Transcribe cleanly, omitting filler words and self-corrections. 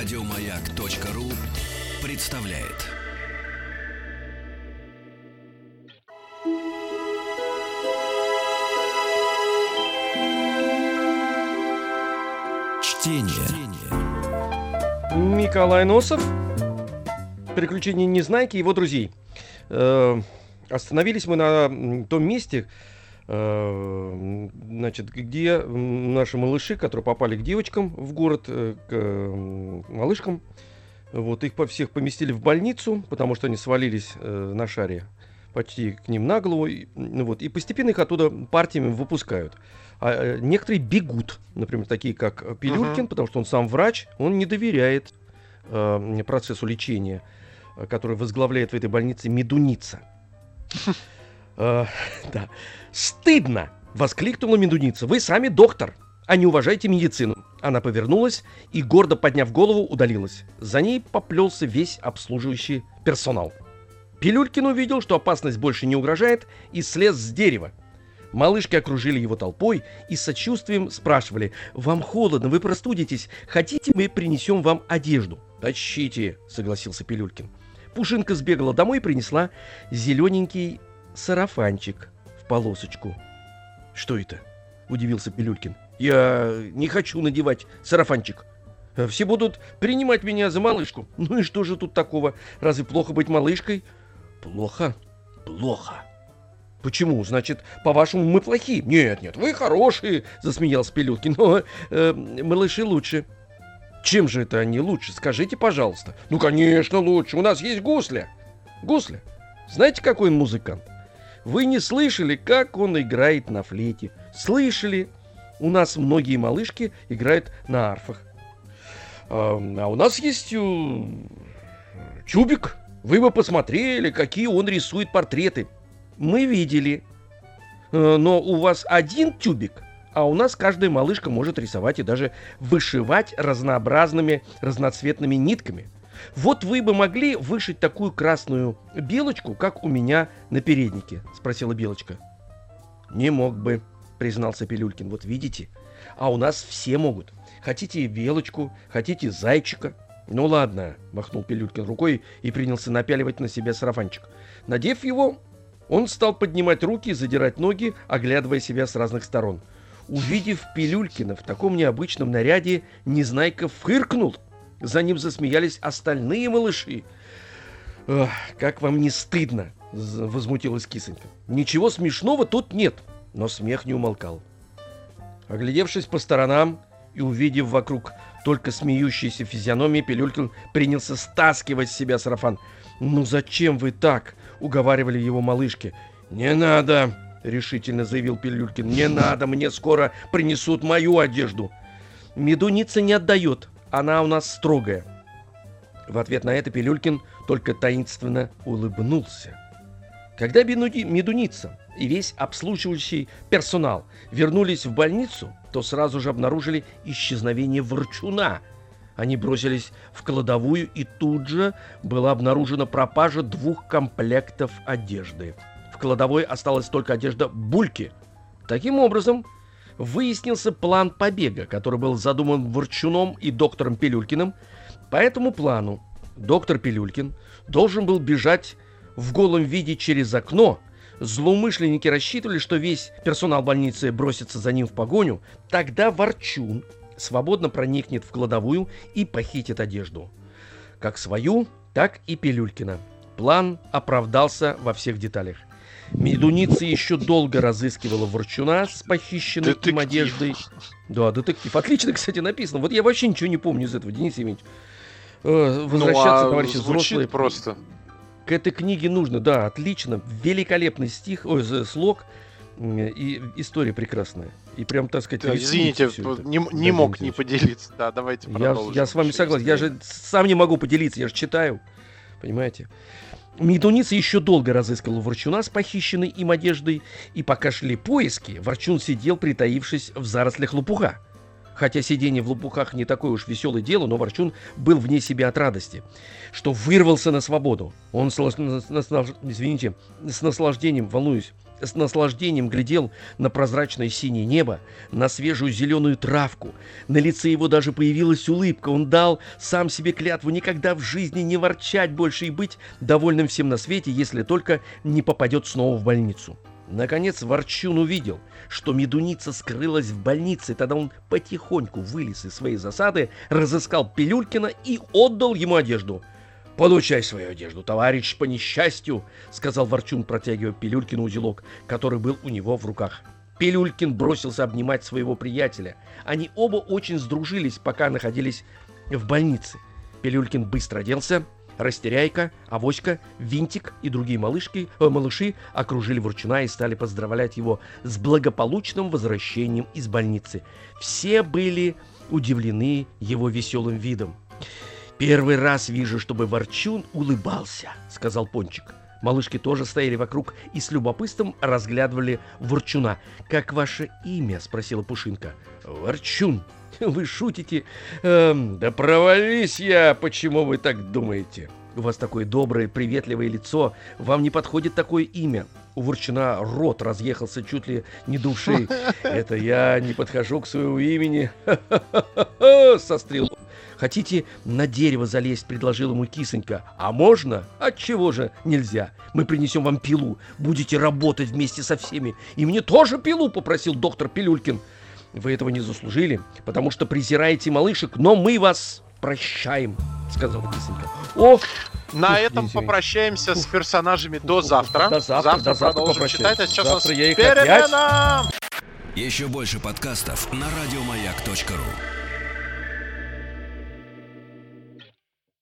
Радиомаяк.ру представляет. Чтение. Николай Носов. Приключения Незнайки и его друзей. Остановились мы на том месте, значит, где наши малыши, которые попали к девочкам в город, к малышкам, вот их всех поместили в больницу, потому что они свалились на шаре почти к ним на голову, вот, и постепенно их оттуда партиями выпускают. А некоторые бегут, например, такие как Пилюлькин, потому что он сам врач, он не доверяет процессу лечения, который возглавляет в этой больнице Медуница. Да. «Стыдно!» — воскликнула Медуница. «Вы сами доктор, а не уважаете медицину». Она повернулась и, гордо подняв голову, удалилась. За ней поплелся весь обслуживающий персонал. Пилюлькин увидел, что опасность больше не угрожает, и слез с дерева. Малышки окружили его толпой и с сочувствием спрашивали: «Вам холодно, вы простудитесь, хотите, мы принесем вам одежду?» «Тащите», — согласился Пилюлькин. Пушинка сбегала домой и принесла зелененький сарафанчик в полосочку. «Что это?» — удивился Пилюлькин. «Я не хочу надевать сарафанчик. Все будут принимать меня за малышку. Ну и что же тут такого? Разве плохо быть малышкой?» «Плохо? Плохо. Почему? Значит, по-вашему, мы плохие?» «Нет, вы хорошие», — засмеялся Пилюлькин. «Но малыши лучше». «Чем же это они лучше? Скажите, пожалуйста». «Ну, конечно, лучше. У нас есть Гусля». «Гусля? Знаете, какой он музыкант? Вы не слышали, как он играет на флейте?» «Слышали. У нас многие малышки играют на арфах. А у нас есть Чубик. Вы бы посмотрели, какие он рисует портреты». «Мы видели. Но у вас один тюбик, а у нас каждая малышка может рисовать и даже вышивать разнообразными разноцветными нитками. Вот вы бы могли вышить такую красную белочку, как у меня на переднике?» — спросила Белочка. «Не мог бы», — признался Пилюлькин. «Вот видите, а у нас все могут. Хотите белочку, хотите зайчика». «Ну ладно», — махнул Пилюлькин рукой и принялся напяливать на себя сарафанчик. Надев его, он стал поднимать руки и задирать ноги, оглядывая себя с разных сторон. Увидев Пилюлькина в таком необычном наряде, Незнайка фыркнул. За ним засмеялись остальные малыши. «Как вам не стыдно?» — возмутилась кисонька. «Ничего смешного тут нет». Но смех не умолкал. Оглядевшись по сторонам и увидев вокруг только смеющиеся физиономии, Пилюлькин принялся стаскивать с себя сарафан. «Ну зачем вы так?» — уговаривали его малышки. «Не надо!» — решительно заявил Пилюлькин. «Не надо, мне скоро принесут мою одежду». «Медуница не отдает, она у нас строгая». В ответ на это Пилюлькин только таинственно улыбнулся. Когда Медуница и весь обслуживающий персонал вернулись в больницу, то сразу же обнаружили исчезновение Ворчуна. Они бросились в кладовую, и тут же была обнаружена пропажа 2 комплектов одежды. В кладовой осталась только одежда Бульки. Таким образом, выяснился план побега, который был задуман Ворчуном и доктором Пилюлькиным. По этому плану доктор Пилюлькин должен был бежать в голом виде через окно. Злоумышленники рассчитывали, что весь персонал больницы бросится за ним в погоню. Тогда Ворчун свободно проникнет в кладовую и похитит одежду. Как свою, так и Пилюлькина. План оправдался во всех деталях. Медуница еще долго разыскивала Ворчуна с похищенной им одеждой. Да, детектив. Отлично, кстати, написано. Вот я вообще ничего не помню из этого, Денис Евгеньевич. Возвращаться, товарищи взрослые. Просто. К этой книге нужно, да, отлично. Великолепный слог. И история прекрасная. И прям, так сказать, да, извините, не мог не поделиться. Да, давайте продолжим. Я с вами согласен. Я же сам не могу поделиться, я же читаю. Понимаете? Медуница еще долго разыскивала Ворчуна с похищенной им одеждой, и пока шли поиски, Ворчун сидел, притаившись в зарослях лопуха. Хотя сидение в лопухах не такое уж веселое дело, но Ворчун был вне себя от радости, что вырвался на свободу. Он с наслаждением, волнуюсь, с наслаждением глядел на прозрачное синее небо, на свежую зеленую травку. На лице его даже появилась улыбка. Он дал сам себе клятву никогда в жизни не ворчать больше и быть довольным всем на свете, если только не попадет снова в больницу. Наконец Ворчун увидел, что Медуница скрылась в больнице. Тогда он потихоньку вылез из своей засады, разыскал Пилюлькина и отдал ему одежду. «Получай свою одежду, товарищ, по несчастью», — сказал Ворчун, протягивая Пилюлькину узелок, который был у него в руках. Пилюлькин бросился обнимать своего приятеля. Они оба очень сдружились, пока находились в больнице. Пилюлькин быстро оделся. Растеряйка, Авоська, Винтик и другие малыши окружили Ворчуна и стали поздравлять его с благополучным возвращением из больницы. Все были удивлены его веселым видом. «Первый раз вижу, чтобы Ворчун улыбался», — сказал Пончик. Малышки тоже стояли вокруг и с любопытством разглядывали Ворчуна. «Как ваше имя?» — спросила Пушинка. «Ворчун. Вы шутите?» «Да провались я! Почему вы так думаете? У вас такое доброе, приветливое лицо. Вам не подходит такое имя». У Ворчуна рот разъехался чуть ли не до ушей. «Это я не подхожу к своему имени?» сострил он. «Хотите на дерево залезть?» — предложил ему Кисонька. «А можно? Отчего же нельзя? Мы принесем вам пилу. Будете работать вместе со всеми. И мне тоже пилу!» — попросил доктор Пилюлькин. «Вы этого не заслужили, потому что презираете малышек, но мы вас прощаем», — сказал Кисонька. На этом попрощаемся с персонажами до завтра. До завтра продолжим читать, а сейчас завтра у нас перемена! Еще больше подкастов на радиомаяк.ру.